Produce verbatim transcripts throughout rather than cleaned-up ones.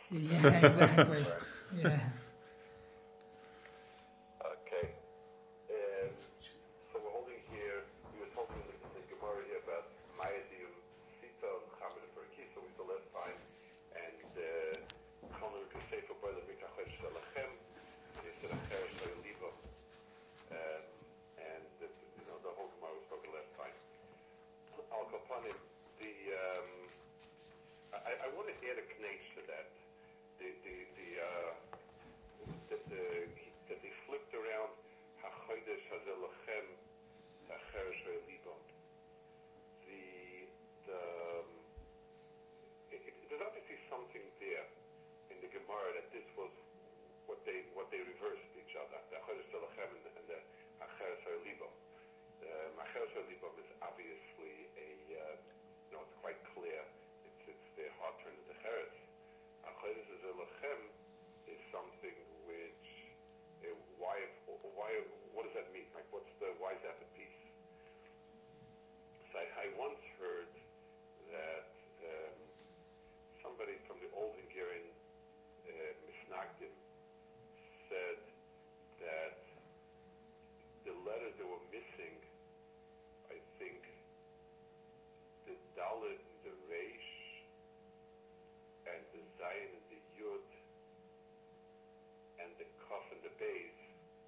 Yeah, exactly. Yeah. Okay. Um, so we're holding here, we were talking in the, in the Gemara here about Mayadium Sita and Chamin for Kisa, we saw last time, and Chamin Kasefa by the Mikachel Shalachem, and he said Acher Shaliva, and the, you know, the whole Gemara was spoken last time. Al Kapanim, the, um, I, I want to add a knage to that. The, the, the, uh, that the, that they flipped around HaChodesh Hazeh Lachem Acher Shaliva. The, the, um, it, it, there's obviously something there in the Gemara that this was what they what they reversed each other. The Chodesh Lachem and, and the Acher Shaliva. Um, Acher Shaliva is obviously a, uh, you know, it's quite clear. It's it's their heart turned into Cheres. Chodesh Lachem is something which uh, why why what does that mean? Like what's the why is that the piece? So I, I once heard that um, somebody from the old Hungarian uh, Misnagdim said that the letters that were missing, I think, the Dalet and the Reish and the Zayin and the Yud and the Kaf and the Beis.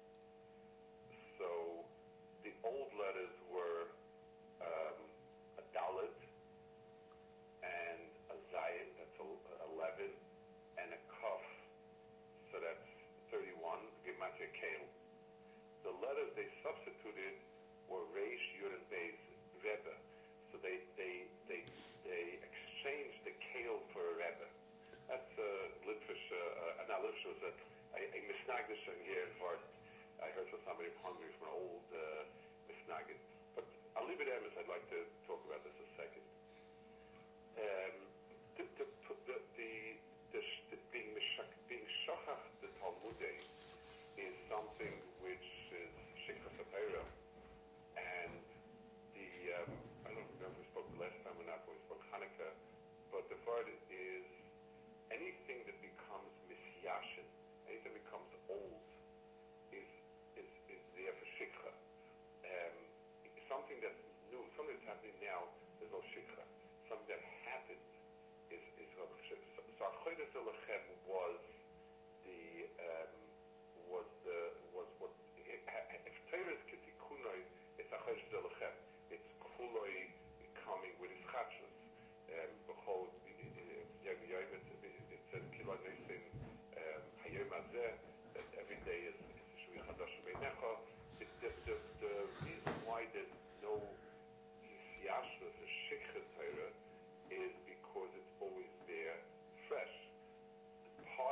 So the old letters were um, a Dalet and a Zayin, that's eleven, and a Kaf, so that's thirty-one, Gematria Kale. The letters they substituted were Reish, Yud, and Beis, Rebbe. So they they they they exchanged the Kale for a Rebbe. That's a Litvish, uh, not Litvish, was a, a, a Misnagdish here in Vart. I heard from somebody from Hungary from an old uh, Misnagid. But I'll leave it there because I'd like to talk about this a second. Um, the, the, the, the, the, the being Mishak, being Shachach the Talmudei is something which is Shikha Satira, and the um, I don't know if we spoke the last time or not when we spoke Hanukkah, but the word is anything that becomes misyashin, anything that becomes old, is is is there for Shikha. Um, something that's new, something that's happening now, there's no Shikha. Something that happened is is no Shikha. So, so Chodesh Lachem was the um, was the was what if Torah is Kitikunoi, it's a Chodesh Lachem. It's Kuloi coming with his chachos. Behold, Yom Yom, it says Kiloi Nesin Hayom Hazeh, that every day is Shui Chadash Beinecha. The the reason why there's no Yisiyashnos or Shikha Torah is because it's always there, fresh. Part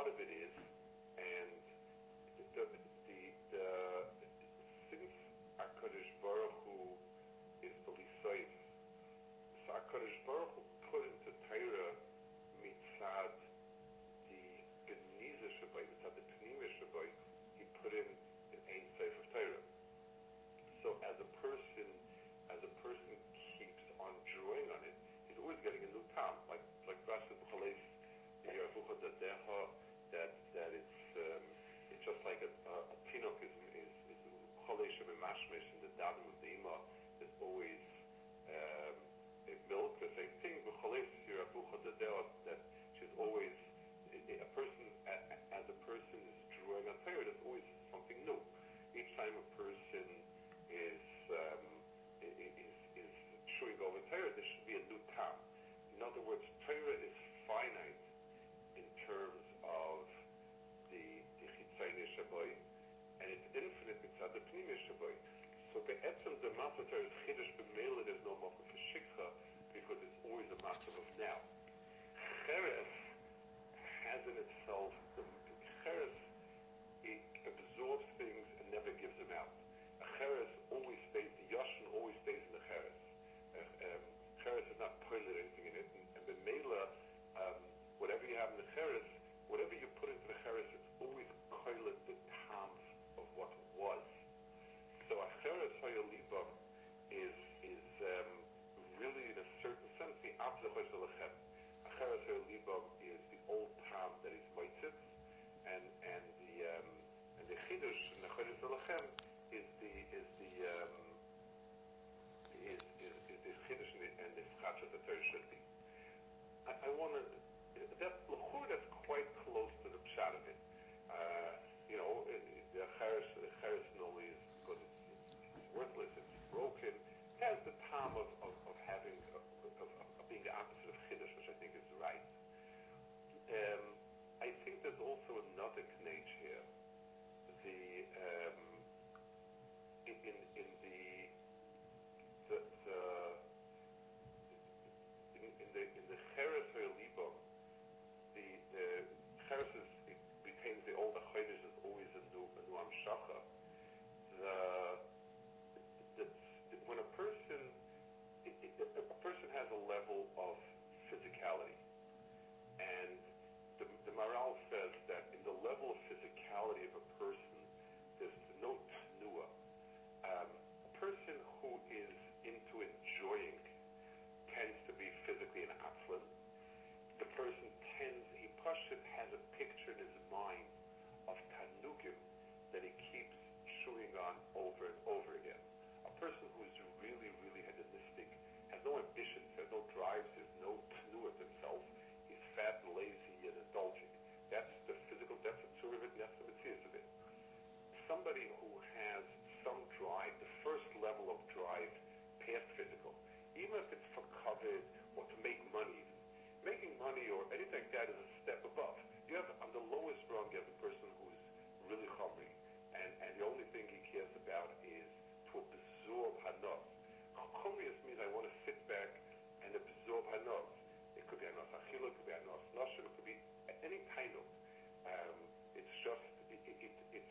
over and over again. A person who is really, really hedonistic, has no ambitions, has no drives, has no tnuah himself, he's fat and lazy and indulging. That's the physical, that's the tzur of it, and that's the mitzvah of it. Somebody who has some drive, the first level of drive past physical, even if it's for covet or to make money, making money or anything like that is a step above. You have, on the lowest rung, you have a person who's really hungry, and, and the only thing he cares about is to absorb hanav. Chumrius means I want to sit back and absorb hanav. It could be hanav achila, it could be hanav nashim, it could be any kind of. Um, it's just, it, it, it, it's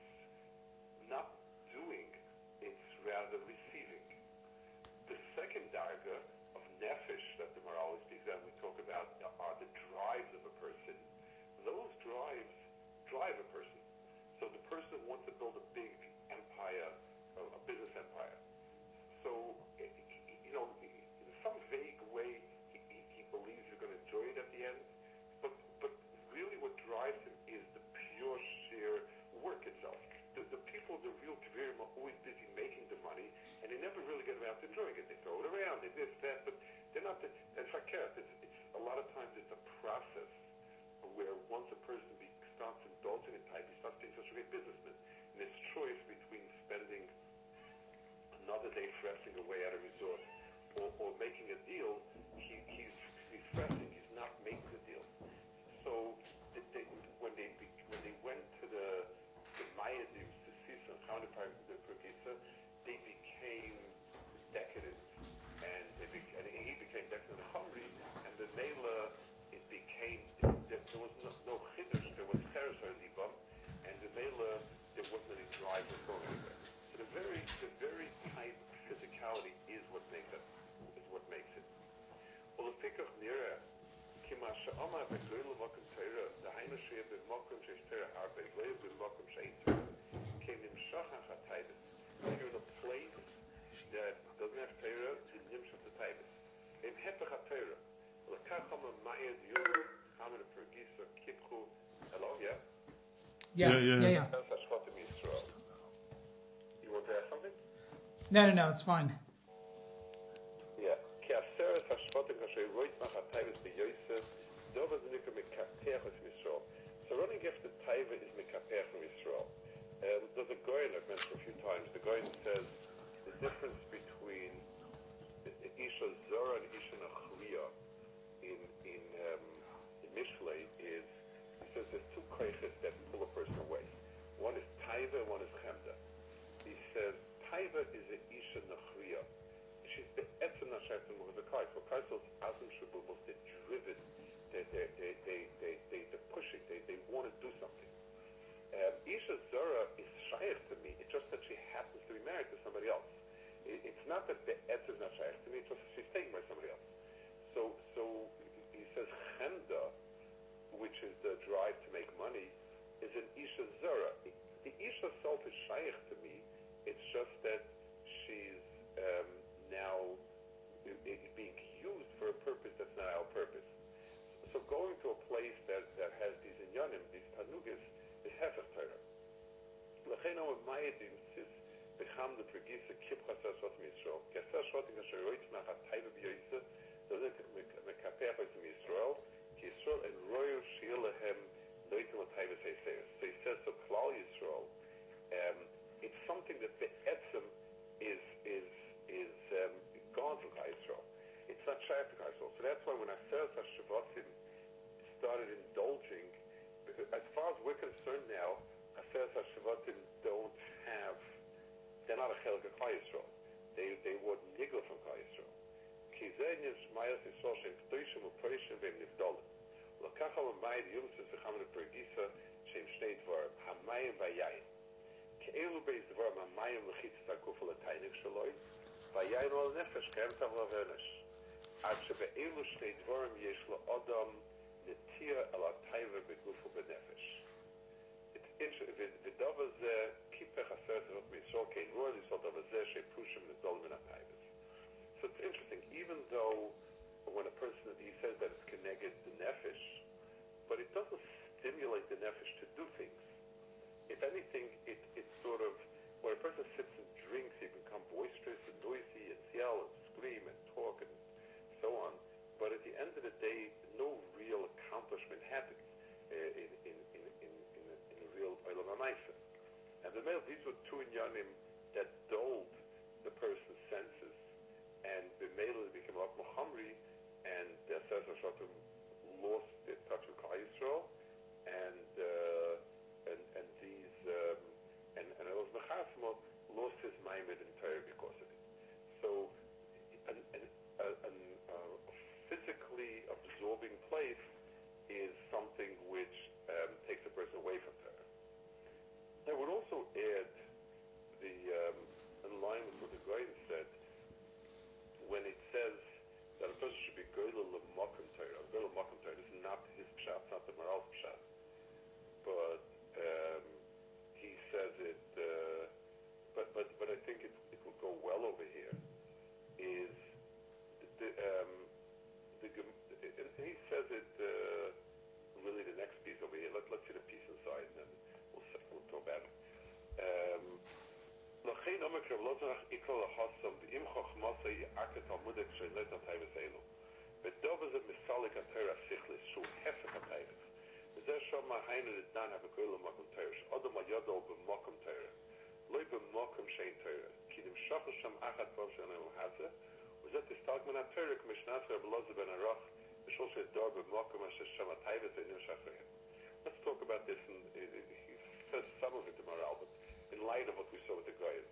not doing, it's rather receiving. The second darga of nefesh that the Maharal speaks of, we talk about, are the drives of a person. Those drives drive a person. So the person wants to build a big empire, a, a business empire. So, you know, in some vague way, he, he, he believes you're going to enjoy it at the end. But, but really what drives him is the pure, sheer work itself. The, the people, the real Kvirim, are always busy making the money, and they never really get around to enjoying it. They throw it around, they this, that, but they're not, the, in fact, it's, it's, a lot of times it's a process where once a person be, starts indulging in type, he starts being such a great businessman. And his choice between spending another day fressing away at a resort or, or making a deal, he, he's, he's fressing, he's not making the deal. So they, they, when, they, when they went to the, the Mayadim, to see some counterpart to the Purgisa, they became decadent, and, they be, and he became decadent and hungry, and the Mela, it became, there, there was no, no chiddush, there was teres or libam, and the Mela, there wasn't any drive or going anywhere. So the very, the very type of physicality is what makes it, is what makes it. Well, the fikach nira, kima she'ama v'gloil l'makom teira, the hainu she'eh b'makom she'eh teira harbe, gloil b'makom she'eh teira, came in shachan ha'taibes. If you're in a place that doesn't have teira, you nimshach the taibes. Im hepech ha'teira, l'kacham ha'mayed yom, hamen ha'pergisa, kipchu, hello, yeah? Yeah, yeah, yeah. yeah. That's Hashvatim Yisrael. You want to ask something? No, no, no, it's fine. Yeah. Ki aseres Hashvatim kasher roit machatayves b'yosef, dova z'nika mekapech es Yisrael. So running after Taiva is mekapech from Yisrael. Um, there's a Goyen I've mentioned a few times. The Goyen says the difference between Isha Zora and Isha Nachriya in in um, in Mishlei is, he says there's two koiches that pull a person away. One is Taiva, one is Chemda. He says Taiva is a Isha Nachriya. She's the Etzem Nashaytim of the Kais. So Kaisels Azim Shabubos, they're driven, they're, they're, they they they they they're pushing, they they want to do something. Um, Isha Zora is shaykh to me. It's just that she happens to be married to somebody else. It, it's not that the Etz is not shaykh to me. It's just that she's taken by somebody else. So, so he says Chemda, which is the drive to make money, is an Isha Zora. The Isha self is shaykh to me. It's just that she's um, now being used for a purpose that's not our purpose. So going to a place that, that has these inyanim, these tanugis, is hefech Torah. L'chein ha'u mayedim sis b'cham the pregisa kip chasar shvatim Yisrael. Kasar shvatim kasher roitz machat taiva b'yoyse dozen mekapech oitzim Yisrael ki Yisrael en royu shir lehem loitzim l'taiva seiseres. So he says, so Klal Yisrael, um, it's something that the etzem is is is um, gone from Klal Yisrael. It's not shaykh to Klal Yisrael. So that's why when I said Shvatim started indulging, as far as we're concerned now, Aseres HaShvatim don't have, they're not a Chelek of Klal Yisrael. They they were nigla from Klal Yisrael. Ki zeh nishmayas Yisrael shem k'toishim u'proishim v'em nivdolim. L'kach ha'mayid yumsis v'cham l'pergisa shem shnei dvarim, ha'mayim v'yayin. Ke'elu beis dvarim ha'mayim l'chitzis ha'kuf l'tainik shaloi, v'yayin ol nefesh k'emtav l'venesh. Ad shebe'elu shnei dvarim yesh la'odam Netia ala taiva begufu benefesh. It's interesting. V'dava zeh kipech aseret zot miyisrael kein roy l'sol dava zeh she'pushim l'zol min ha'taivas. So it's interesting. Even though when a person, he says that it's connected the nefesh, but it doesn't stimulate the nefesh to do things. If anything, it it sort of, when a person sits and Lamaisa. And the male, these were two inyanim that dulled the person's senses, and the male became a lot more humry, and the Sasa Shatum lost their touch with Klal Yisrael, and uh, and and these um, and and Elos Mechasmo lost his maimed in Torah because of it. So, an, an, a, an, a physically absorbing place is something which um, takes a person away from Torah. I would also add the um, in line with what the Goyen said when it says that a person should be goylel l'makom Torah. Goylel l'makom Torah is not his pshat, not the moral's pshat, but um, he says it. Uh, but but but I think it it will go well over here. Is the um, the and he says it uh, really the next piece over here. Let let's see the piece inside, and then we'll we'll talk about it. Um, לכן עומק רב לוזנח איקרא לחוסם ואם חוכמוסה יעקת תלמודק שלט הטייבס אלו. ודובר זה מסלק התאר הסיכלס שהוא הפך הטייבס. וזה שום מהיינו לדן הבקוי למקום תאר, שאודם הידו במקום תאר. לא במקום שאין תאר. כי נמשוך לשם אחת פעם שאין למחזה, וזה תסתלק מן התאר כמשנת רב לוזן בן הרוח, ושול שדור במקום אשר שם הטייבס ונמשך להם. Let's talk about this, and he says some of it in Maral, but in light of what we saw with the Goyen.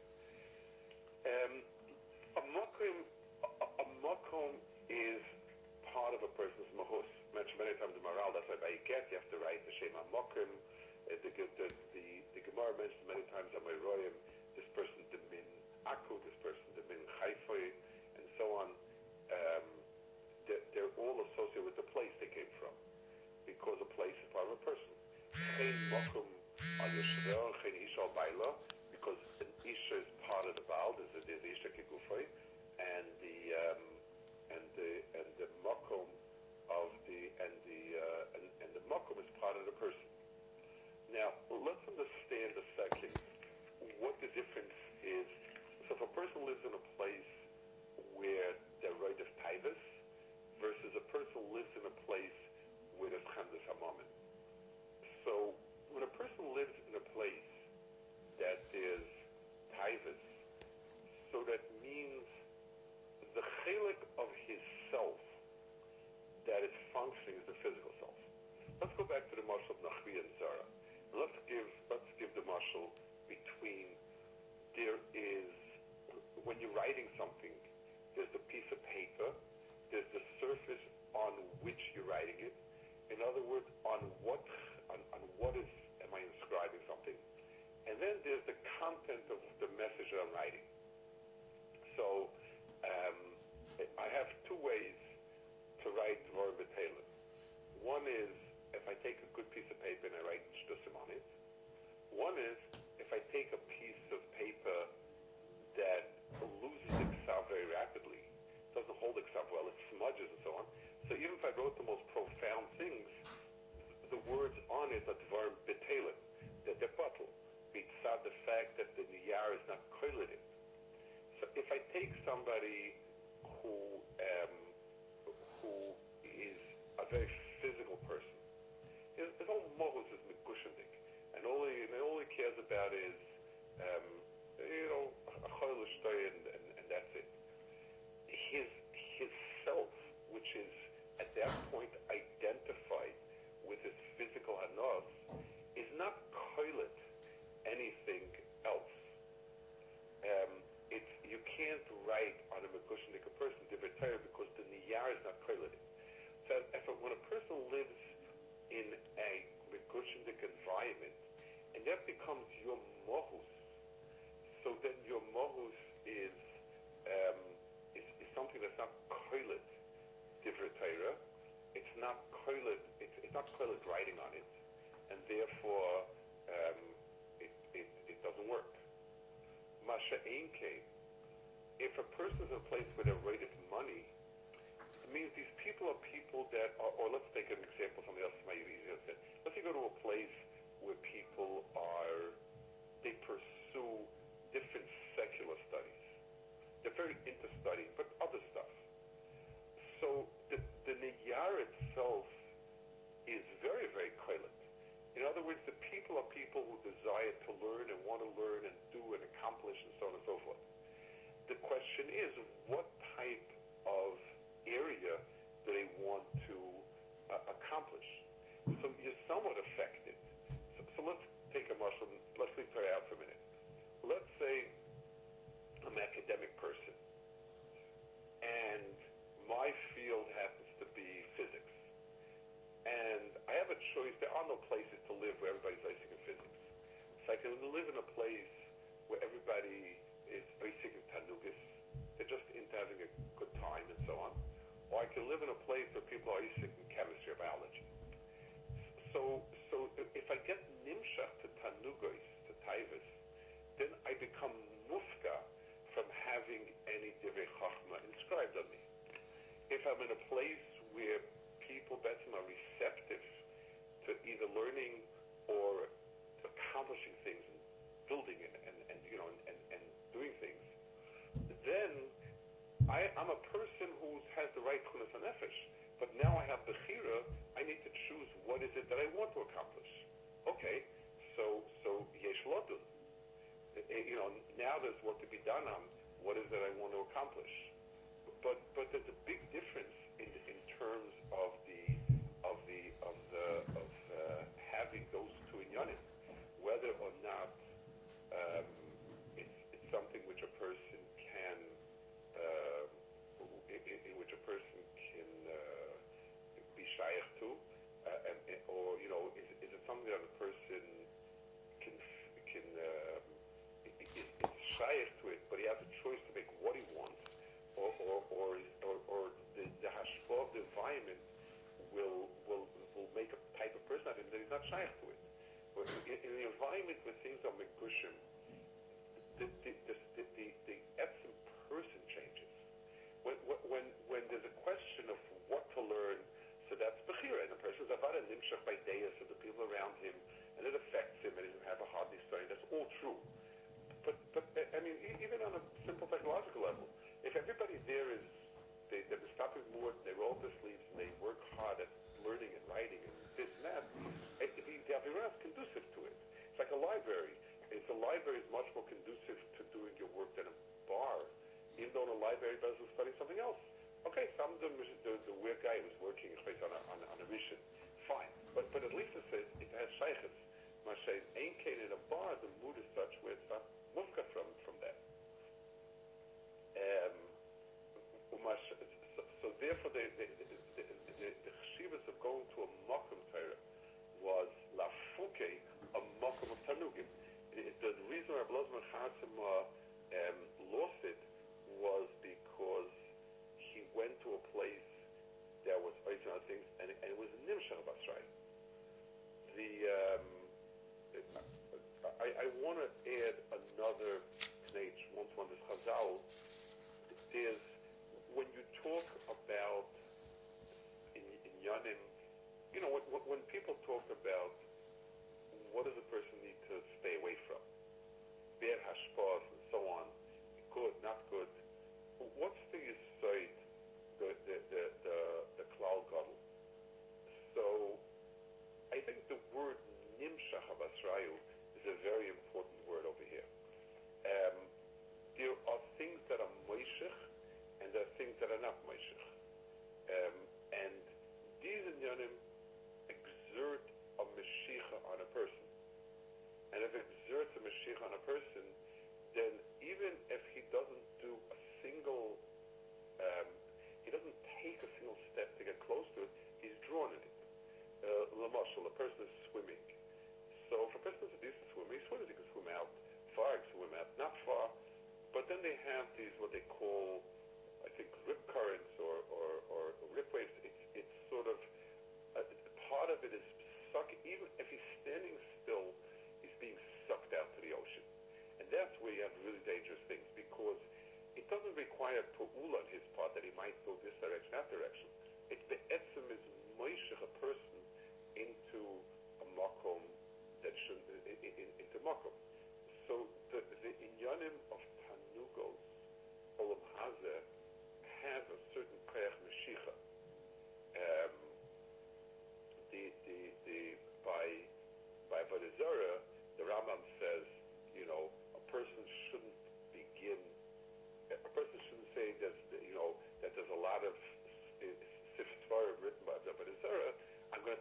Um, a mokum, a, a mokum is part of a person's mahus. Mentioned many times in Maral, that's why by get you have to write the Shema mokum. Uh, the, the, the, the Gemara mentioned many times on my royim, this person demin aku, this person demin chayfoy, and so on. Um, they're, they're all associated with the place they came from, because a place is part of a person. Chein mokum al yeshver, chein isha al baila, because an isha is part of the baal. There's, there's the isha kigufay, and the um, and the and the mokum of the and the uh, and, and the mokum is part of the person. Now let's understand a second what the difference is. So if a person lives in a place where they're right of taivas, versus a person lives in a place where there's chamdas hamamin. So when a person lives in a place that is taivas, so that means the chelik of his self that is functioning is the physical self. Let's go back to the marshal of Nachri and Zara. Let's give let's give the marshal between there is when you're writing something, there's the piece of paper, there's the surface on which you're writing it. In other words, on what on, on what is am I inscribing something? And then there's the content of the message that I'm writing. So um, I have two ways to write Dvar B'Telem. One is if I take a good piece of paper and I write shtusim on it. One is if I take a piece of paper that loses the ksav very rapidly, doesn't hold the ksav well, it smudges and so on. So even if I wrote the most profound things, the words on it are Dvar B'Telem, that they're bottled. B'tzad the fact that the niyar is not koiled. So if I take somebody who um, who is a very physical person, his, his whole mohus is megushendik, and all he, and all he cares about is um, you know a choyle shtoy, and, and and that's it. His his self, which is at that point identified with his physical hanos, is not koiled anything else. Um, it's you can't write on a megushendik person divrei because the niyar is not koiled. So if a, when a person lives in a megushendik environment, and that becomes your mohus, so then your mohus is um, is, is something that's not koiled divrei Torah. It's not koiled. It's, it's not koiled writing on it, and therefore um, it, it it doesn't work. Masha Einke, if a person is in a place where they're rated money, it means these people are people that are, or let's take an example, something else might be easier to say. Let's say you go to a place where people are, they pursue different secular studies. They're very into studying, but other stuff. So the, the niyar itself is very, very koiled. In other other words, the people are people who desire to learn and want to learn and do and accomplish and so on and so forth. The question is, what type of area do they want to uh, accomplish? So you're somewhat affected. So, so let's take a muscle, let's leave it out for a minute. Let's say I'm an academic person, and my field happens to be physics. And I have a choice. There are no places to live where everybody's basic in physics. So I can live in a place where everybody is basic in Tanugas. They're just into having a good time and so on. Or I can live in a place where people are basic in chemistry or biology. So, so if I get nimshach to Tanugas, to Taivas, then I become mufka from having any divrei chachma inscribed on me. If I'm in a place where people are receptive to either learning or accomplishing things and building it and, and you know and, and, and doing things, then I, I'm a person who has the right chunas hanefesh. But now I have bechira. I need to choose what is it that I want to accomplish. Okay, so so yesh lodun. You know, now there's work to be done on what is it I want to accomplish. But but there's a big difference in in terms of the of the of the of uh, having those two inyanim, whether or not um, it's it's something which a person can uh, in, in which a person can uh, be shaykh to, uh, and, or you know, is, is it something that a person can can uh, is, is shaykh to it, but he has a choice to make what he wants. Or or or, is, or, or the, the hashpah of the environment will will will make a type of person out of him that he's not shaykh to it. But in, in the environment where things are mekushim, the the the the, the, the essence person changes. When when when there's a question of what to learn, so that's bechira, and the person's avad and nimshach by deis of the people around him, and it affects him, and he doesn't have a hard story. That's all true. But but I mean, even on a simple technological level. If everybody there is, they, they're stopping more, they roll up their sleeves and they work hard at learning and writing and this and that, it, the, the avirah is conducive to it. It's like a library. If the library is much more conducive to doing your work than a bar, even though in a library does study something else. Okay, some of them, the, the weird guy was working on a, on a, on a mission. Fine. But but at least it says it has shaykhs. Mashay ain't in a bar, the mood is such where it's not mufka from, from that. Um, so, so therefore, the the the, the, the cheshivas of going to a makom Torah was lafuke, a makom of tanugim. The reason Rabbi Lozman Chatzima um, lost it was because he went to a place that was other things, and, and it was nimshach basray. The um, I, I want to add another page. Once one is Chazal. There's, when you talk about in, in Yanim, you know, when, when people talk about what does a person need to stay away from, bad hashpahs and so on, good, not good, what's the yesod, the the the the, the klal gadol? So, I think the word nimshach havasrayu is a very important word over here. Um, There are things that are moishech, and there are things that are not moishech. Um, and these inyanim exert a meshicha on a person. And if it exerts a meshicha on a person, then even if he doesn't do a single, um, he doesn't take a single step to get close to it, he's drawn in it. Lamashal, a person is swimming. So if a person is used to swimming, he swims, he can swim out far, he can swim out not far. But then they have these, what they call, I think, rip currents or, or, or rip waves. It's, it's sort of, uh, part of it is suck, even if he's standing still, he's being sucked out to the ocean. And that's where you have really dangerous things, because it doesn't require pu'ula on his part that he might go this direction, that direction. It's the etzem is moishech a person into a makom that should, in, in, into makom. So the, the inyanim of Tanugos, Olam Hazeh, have a certain koyach meshicha. Um, the, the, the, by, by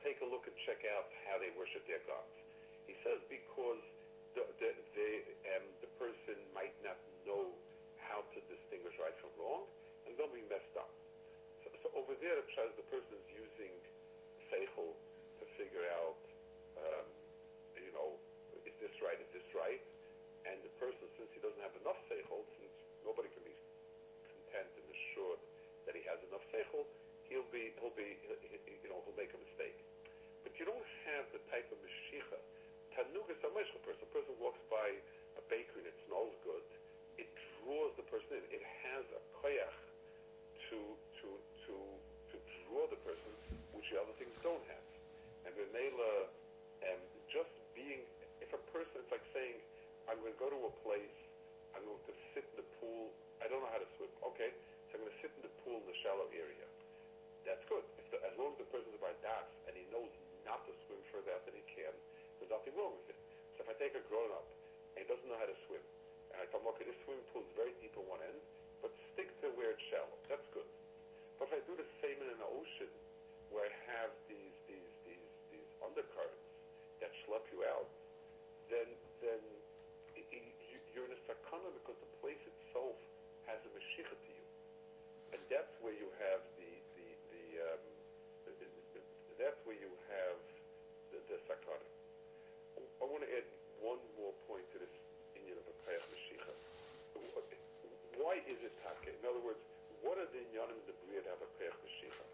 take a look and check out how they worship their gods. He says because the the the, um, the person might not know how to distinguish right from wrong, and they'll be messed up. So, so over there, it says the person is using seichel to figure out, um, you know, is this right? Is this right? And the person, since he doesn't have enough seichel, since nobody can be content and assured that he has enough seichel, he'll be, he'll be, you know, he'll make a mistake. But you don't have the type of meshicha. Tanug is a meshicha person. A person walks by a bakery and it smells good. It draws the person in. It has a koyach to to to to draw the person, which the other things don't have. And B'meila, um, just being, if a person, it's like saying, I'm going to go to a place, I'm going to sit in the pool. I don't know how to swim. Okay, so I'm going to sit in the pool in the shallow area. That's good. If the, as long as the person's about das and he knows not to swim further out than he can, there's nothing wrong with it. So if I take a grown-up and he doesn't know how to swim, and I tell him, okay, this swimming pool is very deep on one end, but stick to where it's shallow. That's good. But if I do the same in an ocean where I have these these these these undercurrents that schlep you out, then then it, it, you, you're in a sakana because the place itself has a meshicha to you, and that's where you have the the the, um, the, the, the that's where you have the, the sakana. I want to add one more point to this inyan of a koyach meshicha. Why is it taka? In other words, what are the inyanim in the bria to have a koyach meshicha?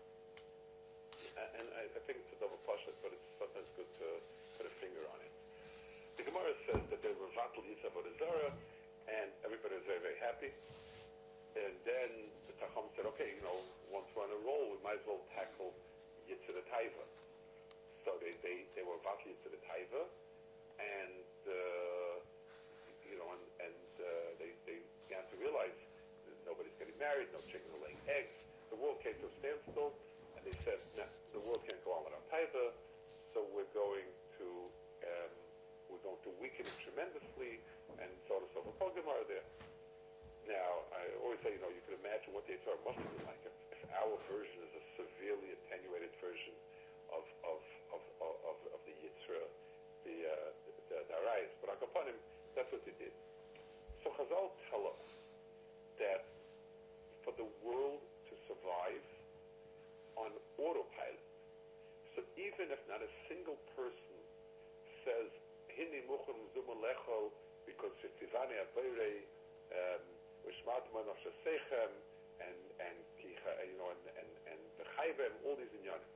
And I, I think it's a double pashut, but it's sometimes good to put a finger on it. The Gemara says that they were vatal Yitzav Zara, and everybody was very, very happy. And then the Tacham said, okay, you know, once we're on a roll, we might as well tackle Yitzhak Taiva. So they, they, they were vatal Yitzhak Taiva, and, uh, you know, and, and uh, they, they began to realize that nobody's getting married, no chickens are laying eggs. The world came to a standstill, and they said, nah, the world can't go on without Taiva, so we're going to um, we're going to weaken it tremendously, and so on and so forth. Paul Gemara there. Now, I always say, you know, you can imagine what the Yitzhak must have been like if, if our version is a severely attenuated version of of of of, of, of the Yitzhak, the uh, the, the Arayos. But upon him, that's what they did. So Chazal tell us that for the world to survive on autopilot, so even if not a single person says Hini Muchon Zumun Lecho because Tivani Avere Ushmatman of Shasechem and and you know and and and the Chayvem, all these inyanim,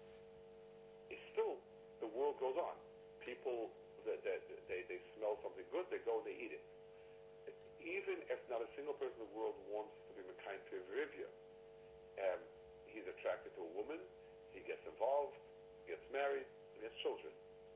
it's still the world goes on. People that they, they they smell something good, they go and they eat it. Even if not a single person in the world wants to be Mekayim Pivrivya, um, he's attracted to a woman, he gets involved, he gets married, he has children.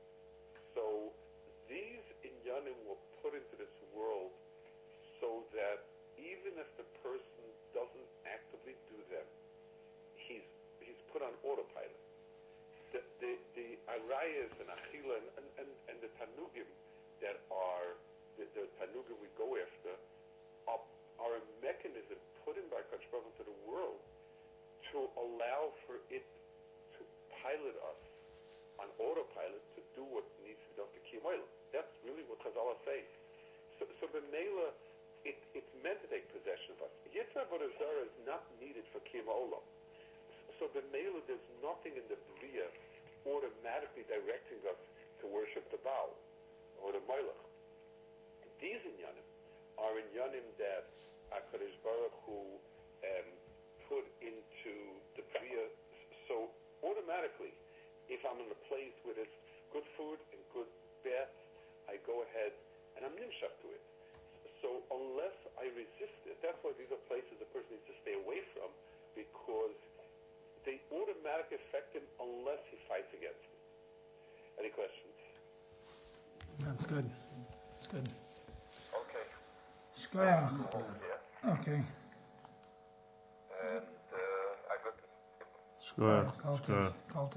So these inyanim were put into this world so that even if the person doesn't actively do them, he's he's put on autopilot. The the, the arayas and achila and, and, and the tanugim that are the, the tanugim we go after are, are a mechanism put in by Kadosh Baruch Hu to the world to allow for it to pilot us on autopilot to do what needs to be done to Kiyum Olam. That's really what Chazal is saying. So, so B'meila, it, it's meant to take possession of us. Yitzhak Zara is not needed for Kiyum Olam. So B'meila, there's nothing in the Bria automatically directing us to worship the Baal or the Melech. These inyanim are inyanim that HaKadosh Baruch Hu um, put into the Bria. So automatically, if I'm in a place where there's good food and good baths, I go ahead and I'm nimshach to it. So unless I resist it, that's why these are places a person needs to stay away from, because they automatically affect him unless he fights against it. Any questions? That's good. That's good. Okay. Shkoyach. Okay. And uh, I got Shkoyach. Call to, call to